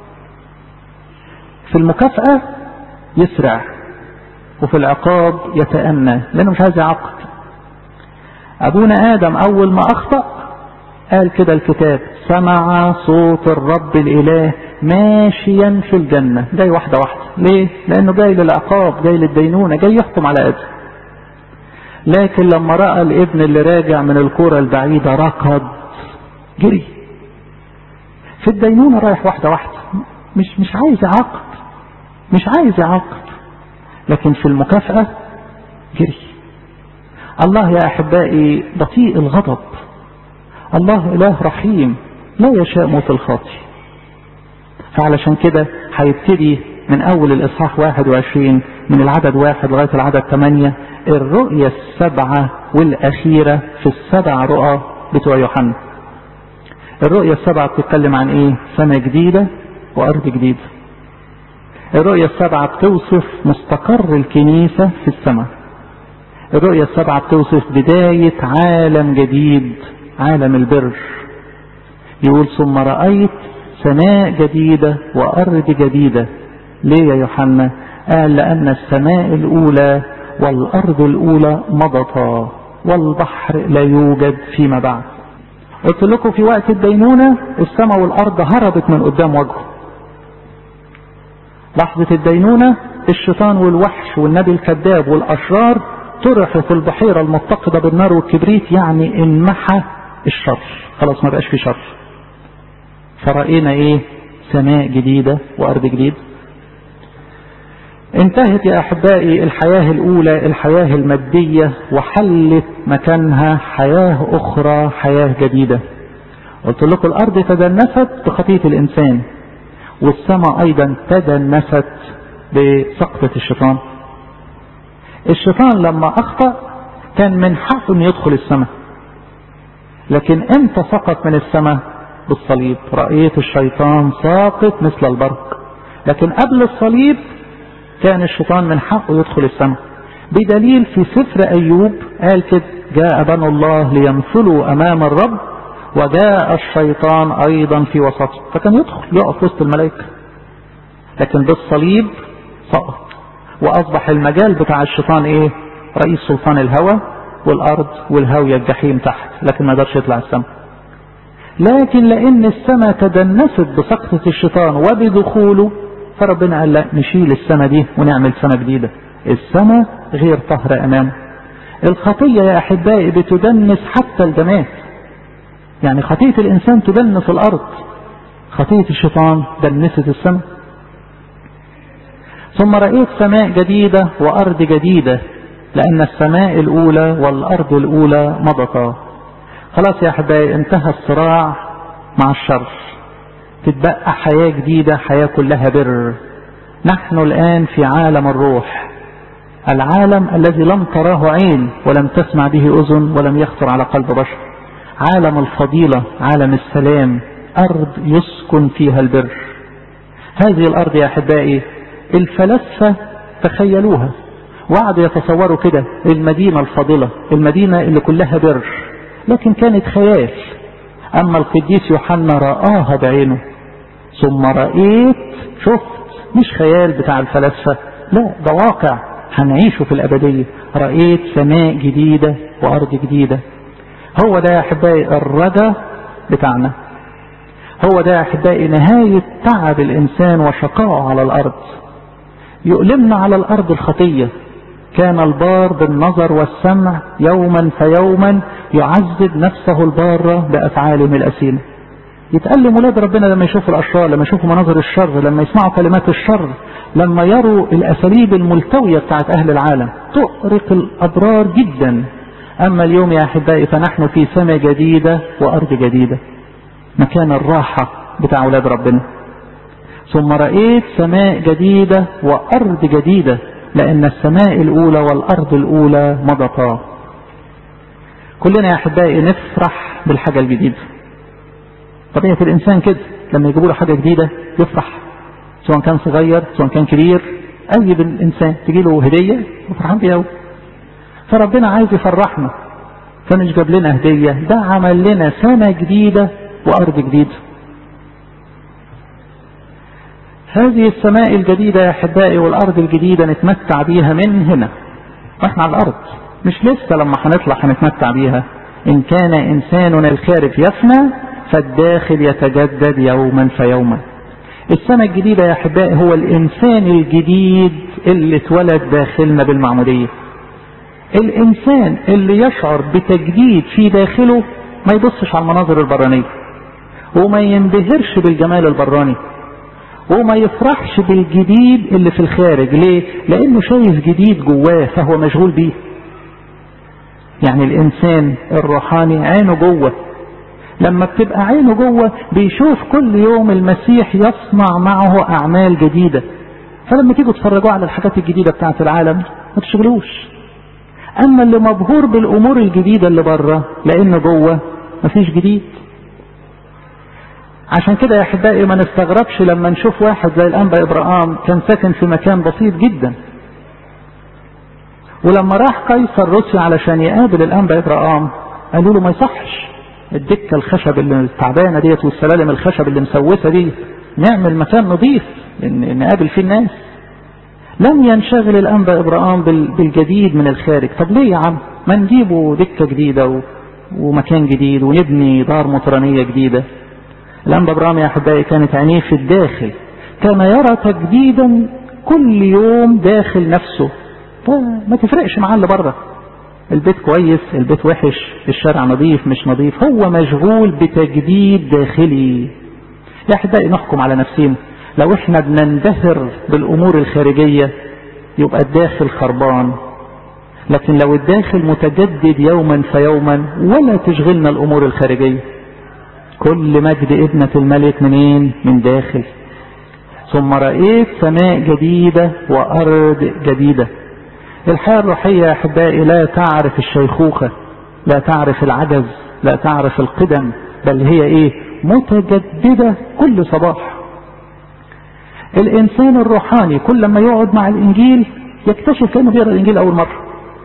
في المكافأة يسرع وفي العقاب يتأنى لأنه مش عايز يعاقب. أبونا آدم أول ما أخطأ قال كده الكتاب سمع صوت الرب الإله ماشيا في الجنة، جاي واحدة واحدة. ليه؟ لأنه جاي للعقاب، جاي للدينونة، جاي يحكم على آدم. لكن لما رأى الابن اللي راجع من الكرة البعيدة ركض جري. في الدينونة رايح واحدة واحدة، مش مش عايز يعاقب، مش عايز يعاقب. لكن في المكافأة جري. الله يا أحبائي بطيء الغضب، الله إله رحيم لا يشاء موت الخاطي. فعلشان كده هيبتدي من أول الإصحاح واحد وعشرين من العدد واحد لغاية العدد ثمانية الرؤية السبعة والأخيرة في السبع رؤى بتوع يوحنا. الرؤية السبعة بتتكلم عن إيه؟ سنة جديدة وأرض جديدة. الرؤية السبعة بتوصف مستقر الكنيسة في السماء. الرؤية السبعة بتوصف بداية عالم جديد، عالم البر. يقول ثم رأيت سماء جديدة وأرض جديدة. ليه يا يوحنا؟ قال لأن السماء الأولى والأرض الأولى مضتا والبحر لا يوجد فيما بعد. قلت لكم في وقت الدينونة السماء والأرض هربت من قدام وجهه. لحظة الدينونة الشيطان والوحش والنبي الكذاب والأشرار طرحوا في البحيرة المتقدة بالنار والكبريت، يعني انمحى الشر، خلاص ما بقاش في شر. فرأينا ايه؟ سماء جديدة وأرض جديد. انتهت يا أحبائي الحياة الأولى، الحياة المادية، وحلت مكانها حياة أخرى، حياة جديدة. قلت لكم الأرض تدنست بخطية الإنسان، والسماء أيضا تدنست بسقطة الشيطان. الشيطان لما أخطأ كان من حقه أن يدخل السماء، لكن امتى سقط من السماء؟ بالصليب. رأيت الشيطان ساقط مثل البرق. لكن قبل الصليب كان الشيطان من حقه يدخل السماء، بدليل في سفر أيوب قال كده: جاء بنو الله ليمثلوا أمام الرب وجاء الشيطان أيضا في وسطه. فكان يدخل يقف وسط الملائكة، لكن بالصليب سقط، وأصبح المجال بتاع الشيطان إيه؟ رئيس سلطان الهوى والأرض والهاوية الجحيم تحت، لكن ما قدرش يطلع السماء. لكن لأن السماء تدنست بسقطة الشيطان وبدخوله، فربنا قال لا، نشيل السماء دي ونعمل سماء جديدة. السماء غير طهرة أمامه. الخطية يا أحبائي بتدنس حتى الجماد، يعني خطية الإنسان تدنس الأرض، خطية الشيطان دنست السماء. ثم رأيت سماء جديدة وأرض جديدة، لأن السماء الأولى والأرض الأولى مضتا. خلاص يا أحبائي انتهى الصراع مع الشر، تتبقى حياة جديدة، حياة كلها بر. نحن الآن في عالم الروح، العالم الذي لم تراه عين ولم تسمع به أذن ولم يخطر على قلب بشر. عالم الفضيلة، عالم السلام، أرض يسكن فيها البر. هذه الأرض يا أحبائي الفلاسفة تخيلوها وقعدوا يتصوروا كده المدينة الفاضلة، المدينة اللي كلها بر، لكن كانت خيال. أما القديس يوحنا رآها بعينه. ثم رأيت، شفت، مش خيال بتاع الفلاسفة، لا، ده واقع هنعيشه في الأبدية. رأيت سماء جديدة وأرض جديدة. هو ده يا أحبائي الرجا بتاعنا، هو ده يا أحبائي نهاية تعب الإنسان وشقائه على الأرض. يؤلمنا على الأرض الخطية. كان البار بالنظر والسمع يوما فيوما يعذب نفسه البارة بأفعالهم الأثيمة. يتألم ولاد ربنا لما يشوفوا الأشرار، لما يشوفوا مناظر الشر، لما يسمعوا كلمات الشر، لما يروا الأساليب الملتوية بتاعت أهل العالم، تؤرق الأبرار جدا. أما اليوم يا أحبائي فنحن في سماء جديدة وأرض جديدة، مكان الراحة بتاع ولاد ربنا. ثم رأيت سماء جديدة وأرض جديدة، لأن السماء الأولى والأرض الأولى مضتا. كلنا يا أحبائي نفرح بالحاجة الجديدة. طبيعة الإنسان كده، لما يجيبوا له حاجة جديدة يفرح، سواء كان صغير سواء كان كبير. أي إنسان تجي له هدية يفرحان بيها. فربنا عايز يفرحنا، فمش جاب لنا هدية، ده عمل لنا سنة جديدة وأرض جديدة. هذه السماء الجديدة يا أحبائي والأرض الجديدة نتمتع بيها من هنا واحنا على الأرض، مش لسه لما هنطلع هنتمتع بيها. إن كان إنساننا الخارج يفنى فالداخل يتجدد يوما فيوما. السنة الجديدة يا أحبائي هو الإنسان الجديد اللي اتولد داخلنا بالمعمودية. الإنسان اللي يشعر بتجديد في داخله ما يبصش على المناظر البرانية، وما ينبهرش بالجمال البراني، وما يفرحش بالجديد اللي في الخارج. ليه؟ لأنه شايف جديد جواه فهو مشغول بيه. يعني الإنسان الروحاني عينه جوه، لما بتبقى عينه جوه بيشوف كل يوم المسيح يصنع معه أعمال جديدة. فلما تيجوا تفرجوا على الحاجات الجديدة بتاعت العالم ما تشغلوش. أما اللي مبهور بالأمور الجديدة اللي بره لأنه جوه مفيش جديد. عشان كده يا احبائي ما نستغربش لما نشوف واحد زي الانبا ابراهام كان ساكن في مكان بسيط جدا، ولما راح قيصر روسيا علشان يقابل الانبا ابراهام قالوا له ما يصحش الدكه الخشب اللي التعبانه ديت والسلالم الخشب اللي مسوسه دي، نعمل مكان نظيف نقابل فيه الناس. لم ينشغل الانبا ابراهام بالجديد من الخارج. طب ليه يا عم ما نجيبه دكه جديده ومكان جديد ونبني دار مطرانيه جديده؟ الانبا ابراهام يا احبائي كانت عينيه في الداخل، كان يرى تجديدا كل يوم داخل نفسه، فما تفرقش معاه اللي بره، البيت كويس البيت وحش، الشارع نظيف مش نظيف، هو مشغول بتجديد داخلي. يا احبائي نحكم على نفسنا، لو احنا بننبهر بالامور الخارجيه يبقى الداخل خربان، لكن لو الداخل متجدد يوما فيوما ولا تشغلنا الامور الخارجيه. كل مجد ابنة الملك منين؟ من داخل. ثم رأيت سماء جديدة وأرض جديدة. الحياة الروحية يا أحبائي لا تعرف الشيخوخة، لا تعرف العجز، لا تعرف القدم، بل هي إيه؟ متجددة كل صباح. الإنسان الروحاني كل ما يقعد مع الإنجيل يكتشف كأنه بيقرأ الإنجيل أول مرة،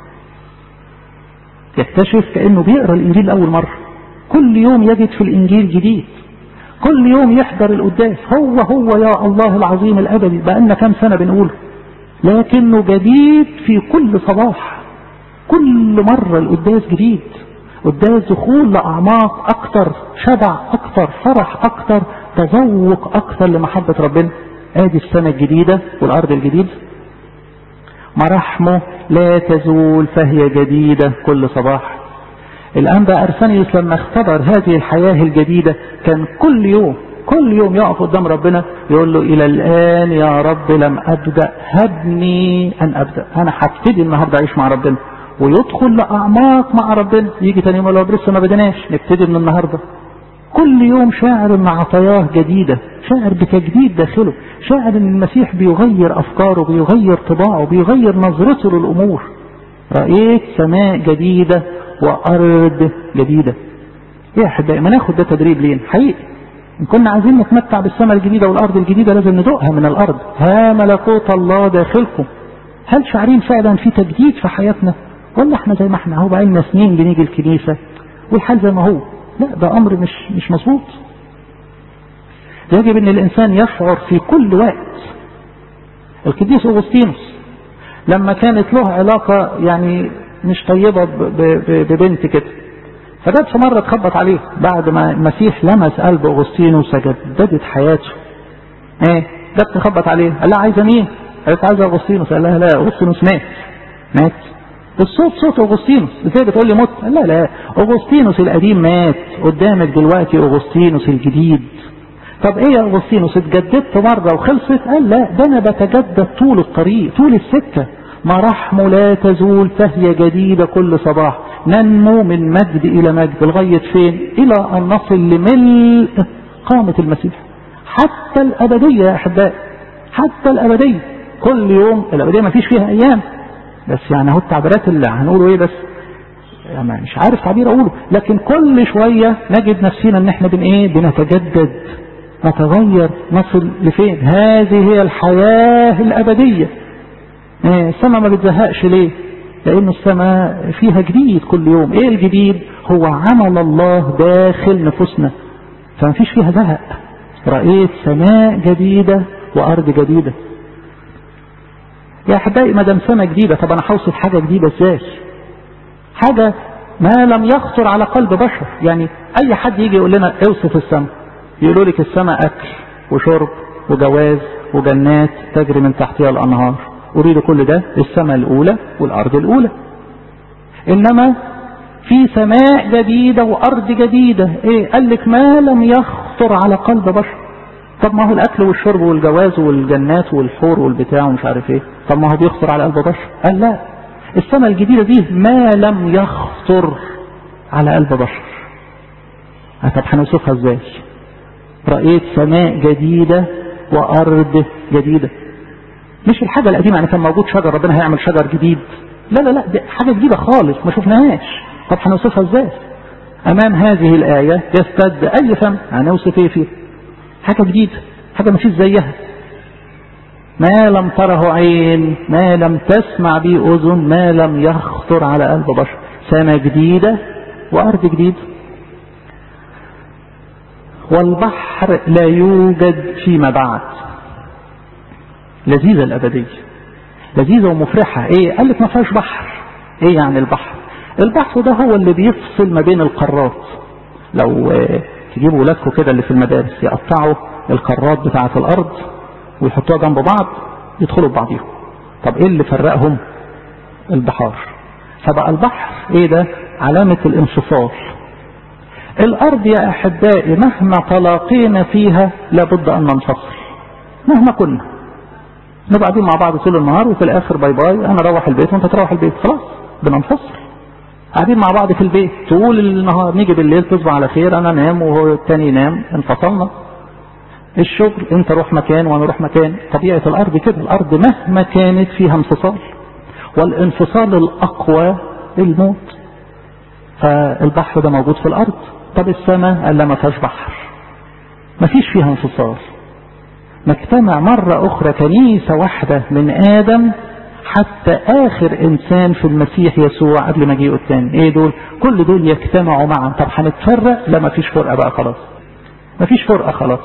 يكتشف كأنه بيقرأ الإنجيل أول مرة. كل يوم يجد في الإنجيل جديد، كل يوم يحضر القداس، هو هو يا الله العظيم الأبدي بقالنا كام سنة بنقوله، لكنه جديد في كل صباح. كل مرة القداس جديد، قداس دخول لأعماق أكتر، شبع أكتر، فرح أكتر، تذوق أكتر لمحبة ربنا. آدي السنة الجديدة والأرض الجديد. مراحمه لا تزول فهي جديدة كل صباح. الأنبا أرسنيوس لما اختبر هذه الحياة الجديدة كان كل يوم كل يوم يقف قدام ربنا يقول له إلى الآن يا رب لم أبدأ، هبني أن أبدأ. أنا هبتدي النهارده أعيش مع ربنا، ويدخل لأعماق مع ربنا. يجي تاني يوم لو لسه ما بدناش نبتدي من النهارده. كل يوم شاعر ان عطاياه جديدة، شاعر بتجديد داخله، شاعر ان المسيح بيغير أفكاره، بيغير طباعه، بيغير نظرته للأمور. رأيت سماء جديدة وأرض جديدة. يا أحبائي ما ناخد ده تدريب لين حقيقي. إن كنا عايزين نتمتع بالسماء الجديدة والأرض الجديدة لازم ندوقها من الأرض. ها ملكوت الله داخلكم. هل شعرين فعلا في تجديد في حياتنا، ولا احنا زي ما احنا هو بقالنا سنين بنيجي الكنيسة والحال زي ما هو؟ لا، ده أمر مش مش مظبوط. يجب ان الإنسان يشعر في كل وقت. القديس أغسطينوس لما كانت له علاقة يعني مش طيبة ببنت كده، فجت في مرة تخبط عليه بعد ما المسيح لمس قلب أغسطينوس جددت حياته. ايه جت تخبط عليه، قال لها عايزة مين؟ قالت عايزة أغسطينوس. قال لها لا، أغسطينوس مات. مات الصوت صوت أغسطينوس. ازاي بتقول لي مت؟ قال لا لا، أغسطينوس القديم مات، قدامك دلوقتي أغسطينوس الجديد. طب ايه يا أغسطينوس اتجددت مرة وخلصت؟ قال لا، ده انا بتجدد طول الطريق طول السكة. مراحمه لا تزول فهي جديدة كل صباح. ننمو من مجد إلى مجد لغاية فين؟ إلى أن نصل لملء قامة المسيح حتى الأبدية يا أحبائي، حتى الأبدية. كل يوم الأبدية ما فيش فيها أيام، بس يعني هو التعبيرات اللي هنقوله إيه، بس يعني مش عارف تعبير أقوله، لكن كل شوية نجد نفسنا إن إحنا بن إيه بنتجدد، نتغير، نصل لفين؟ هذه هي الحياة الأبدية. السماء ما بتزهقش ليه؟ لأن السماء فيها جديد كل يوم. ايه الجديد؟ هو عمل الله داخل نفوسنا، فما فيش فيها زهق. رأيت سماء جديدة وأرض جديدة. يا أحبائي ما دام سماء جديدة، طب أنا هوصف حاجة جديدة ازاي؟ حاجة ما لم يخطر على قلب بشر. يعني أي حد يجي يقول لنا اوصف السماء، يقولوا لك السماء أكل وشرب وجواز وجنات تجري من تحتها الأنهار. أريد كل ده السماء الأولى والأرض الأولى. إنما في سماء جديدة وأرض جديدة. إيه؟ قال لك ما لم يخطر على قلب بشر. طب ما هو الأكل والشرب والجواز والجنات والحور والبتاع ومش عارف إيه، طب ما هو بيخطر على قلب بشر؟ قال لا، السماء الجديدة دي ما لم يخطر على قلب بشر. طب هنوصفها إزاي؟ رأيت سماء جديدة وأرض جديدة. مش الحاجة القديمة، يعني كان موجود شجر ربنا هيعمل شجر جديد، لا لا لا، دي حاجة جديدة خالص ما شفناهاش. طب هنوصفها ازاي؟ امام هذه الآية يستد اي فم هنوصف ايه فيه؟ حاجة جديدة، حاجة ما فيش زيها، ما لم تره عين، ما لم تسمع به أذن، ما لم يخطر على قلب بشر. سماء جديدة وأرض جديدة. والبحر لا يوجد فيما بعد. لذيذة الأبدية، لذيذة ومفرحة. ايه قال لك ما فيهاش بحر؟ ايه يعني البحر؟ البحر ده هو اللي بيفصل ما بين القارات. لو تجيبوا ولادكم كده اللي في المدارس يقطعوا القارات بتاعة الأرض ويحطوها جنب بعض يدخلوا ببعضيهم. طب ايه اللي فرقهم؟ البحار. فبقى البحر ايه ده؟ علامة الانفصال. الأرض يا أحبائي مهما تلاقينا فيها لابد أن ننفصل، مهما كنا نبقى قاعدين مع بعض طول النهار وفي الآخر باي باي، أنا أروح البيت وأنت تروح البيت، خلاص بننفصل. قاعدين مع بعض في البيت طول النهار، نيجي بالليل تصبح على خير، أنا نام وهو التاني ينام، انفصلنا. الشغل أنت روح مكان وأنا روح مكان. طبيعة الأرض كده، الأرض مهما كانت فيها انفصال، والانفصال الأقوى الموت. فالبحر ده موجود في الأرض. طب السماء قال لا ما فيهاش بحر، ما فيش فيها انفصال. نجتمع مرة أخرى كنيسة واحدة من آدم حتى آخر إنسان في المسيح يسوع قبل مجيئه الثاني. إيه دول؟ كل دول يجتمعوا معا. طب هنتفرق؟ لا ما فيش فرقة بقى خلاص، ما فيش فرقة خلاص.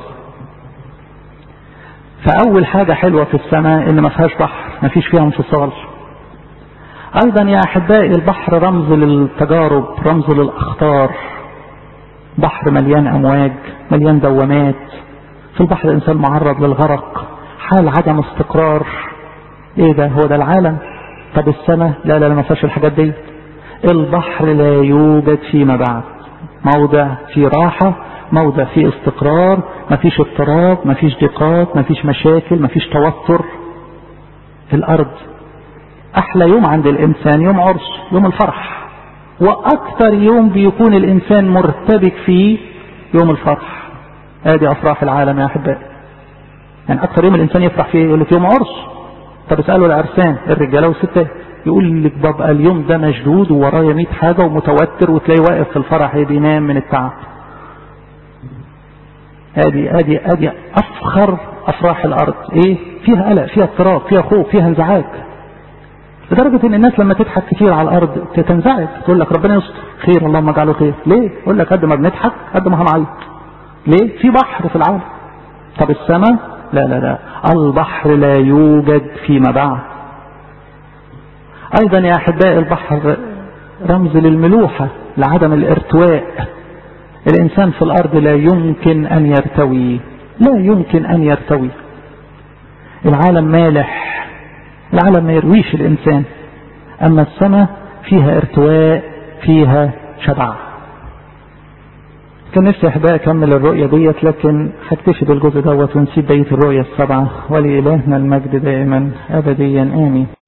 فأول حاجة حلوة في السماء إن ما فيهاش بحر، ما فيش فيها انفصال. أيضا يا أحبائي البحر رمز للتجارب، رمز للأخطار. بحر مليان أمواج، مليان دوامات. في البحر الإنسان معرض للغرق، حال عدم استقرار. إيه ده؟ هو ده العالم. طب السماء لا لا ما فيهاش الحاجات دي. البحر لا يوجد فيما بعد، موضع في راحة، موضع في استقرار، ما فيش اضطراب، ما فيش ضيقات، ما فيش مشاكل، ما فيش توتر. الأرض أحلى يوم عند الإنسان يوم عرس، يوم الفرح، وأكثر يوم بيكون الإنسان مرتبك فيه يوم الفرح. هذه أفراح العالم يا أحبائي. يعني أكثر يوم الإنسان يفرح فيه يقول لك يوم عرس. طب اسألوا العرسان الرجالة والستات يقول لك ببقى اليوم ده مشدود وورايا مئة حاجة ومتوتر، وتلاقي واقف في الفرح بينام من التعب. هذه هذه هذه أفخر أفراح الأرض. إيه؟ فيها قلق، فيها اضطراب، فيها خوف، فيها انزعاج. لدرجة ان الناس لما تضحك كتير على الارض تنزعج، تقول لك ربنا يستر، خير اللهم اجعله خير. ليه؟ يقول لك قد ما بنضحك قد ما هنعيط. ليه؟ في بحر في العالم. طب السماء لا لا لا، البحر لا يوجد فيما بعد. ايضا يا احبائي البحر رمز للملوحة، لعدم الارتواء. الانسان في الارض لا يمكن ان يرتوي، لا يمكن ان يرتوي. العالم مالح، العالم ما يرويش الإنسان. أما السماء فيها ارتواء، فيها شبع. كان نفسي أحبائي أكمل الرؤية ديت، لكن هكتفي بالجزء دوت ونسيب بقية الرؤية السبعة. ولإلهنا المجد دائما أبديا آمين.